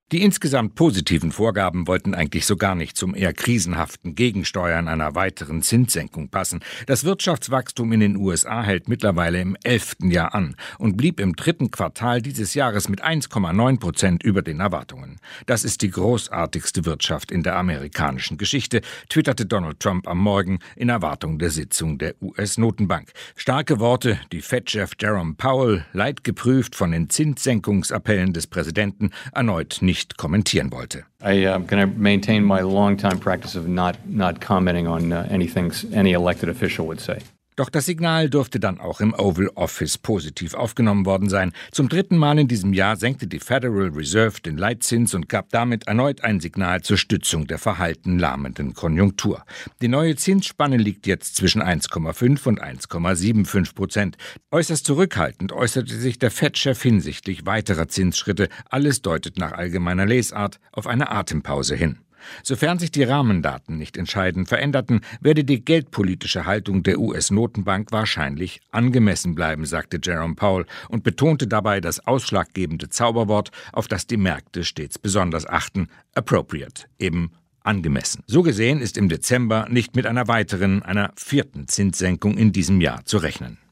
Die insgesamt positiven Vorgaben wollten eigentlich so gar nicht zum eher krisenhaften Gegensteuern einer weiteren Zinssenkung passen. Das Wirtschaftswachstum in den USA hält mittlerweile im 11. Jahr an und blieb im 3. Quartal dieses Jahres mit 1,9% über den Erwartungen. Das ist die großartigste Wirtschaft in der amerikanischen Geschichte, twitterte Donald Trump am Morgen in Erwartung der Sitzung der US-Notenbank. Starke Worte, die Fed-Chef Jerome Powell, leidgeprüft von den Zinssenkungsappellen des Präsidenten, erneut nicht kommentieren wollte. I am going to maintain my long-time practice of not commenting on anything any elected official would say. Doch das Signal dürfte dann auch im Oval Office positiv aufgenommen worden sein. Zum 3. Mal in diesem Jahr senkte die Federal Reserve den Leitzins und gab damit erneut ein Signal zur Stützung der verhaltenlahmenden Konjunktur. Die neue Zinsspanne liegt jetzt zwischen 1,5 und 1,75%. Äußerst zurückhaltend äußerte sich der Fed-Chef hinsichtlich weiterer Zinsschritte. Alles deutet nach allgemeiner Lesart auf eine Atempause hin. Sofern sich die Rahmendaten nicht entscheidend veränderten, werde die geldpolitische Haltung der US-Notenbank wahrscheinlich angemessen bleiben, sagte Jerome Powell und betonte dabei das ausschlaggebende Zauberwort, auf das die Märkte stets besonders achten: appropriate, eben angemessen. So gesehen ist im Dezember nicht mit einer 4. Zinssenkung in diesem Jahr zu rechnen.